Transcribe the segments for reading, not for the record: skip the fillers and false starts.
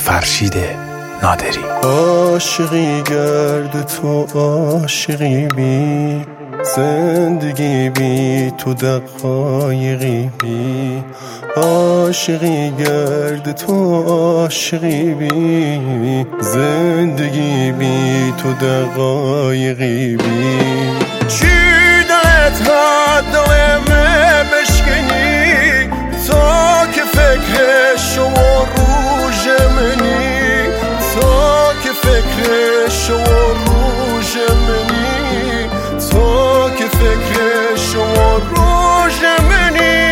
فرشید نادری. عاشقی گرد تو عاشقی بی، زندگی بی تو دقایقی بی. عاشقی گرد تو عاشقی بی، زندگی بی تو دقایقی بی. چی دلت ها دلمه بشکنی، تا که فکر شما روژ منی، تا که فکر شما روژ منی، تا که فکر شما روژ منی.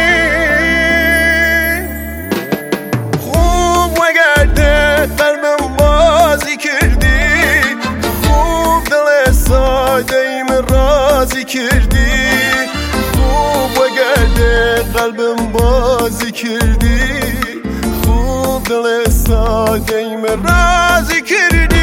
خوب وگرده قلبم بازی کردی، خوب دل ساده ایم رازی کردی. خوب وگرده قلبم بازی کردی، خوب دل ساده ایم رازی کردی.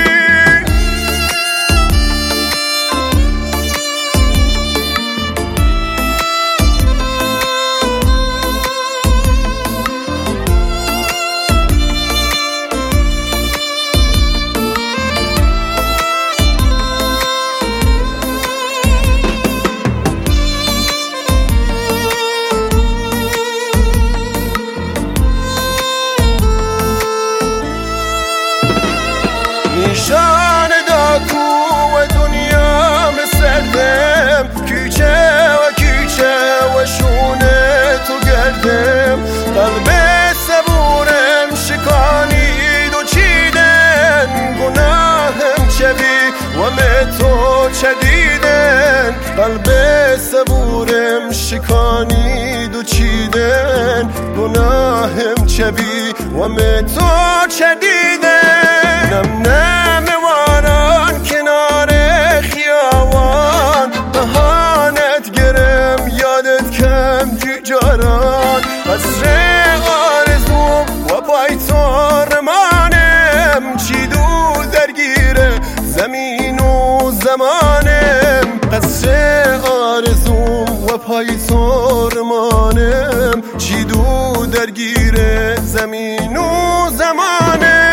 نشان داکو و دنیا مسردم، کوچه و کوچه و شونه تو گردم. قلب صبورم شکانید و چیدن، گناهم چبی و می تو چدیدن. قلب صبورم شکانید و چیدن، گناهم چبی و می تو چدیدن. نم نم واران کنار خیابان، بهانت گرم یادت کم جاران. قصر آرزوم و پای تو رمانم، چی دو درگیر زمین و زمانم. قصر آرزوم و پای تو رمانم، چی دو درگیر زمین و زمانم.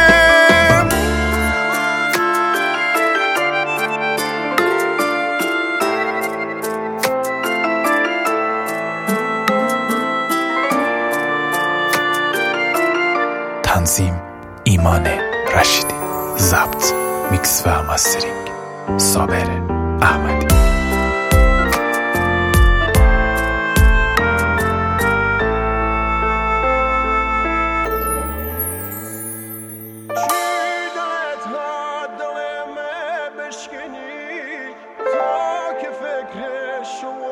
تنظیم ایمان رشیدی، ضبط، میکس و ماسترینگ صابر احمدی. بشکنی تا که فکر شما